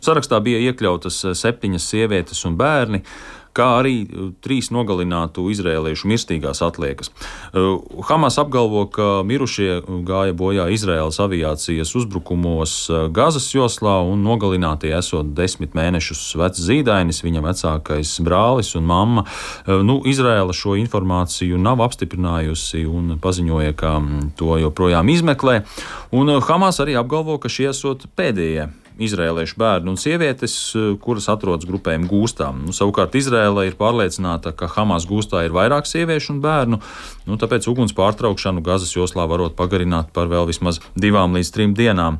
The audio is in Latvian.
Sarakstā bija iekļautas 7 sievietes un bērni, kā arī 3 nogalinātu izrēliešu mirstīgās atliekas. Hamas apgalvo, ka mirušie gāja bojā Izraēlas aviācijas uzbrukumos Gazas joslā un nogalinātie esot 10 mēnešus vecs zīdainis, viņa vecākais brālis un mamma. Izraēla šo informāciju nav apstiprinājusi un paziņoja, ka to joprojām izmeklē. Un Hamas arī apgalvo, ka šie esot pēdējie izrēliešu bērni un sievietes, kuras atrodas grupējuma gūstā. Savukārt Izraēla ir pārliecināta, ka Hamas gūstā ir vairāk sieviešu un bērnu, tāpēc uguns pārtraukšanu Gazas joslā varot pagarināt par vēl vismaz 2 līdz 3 dienām.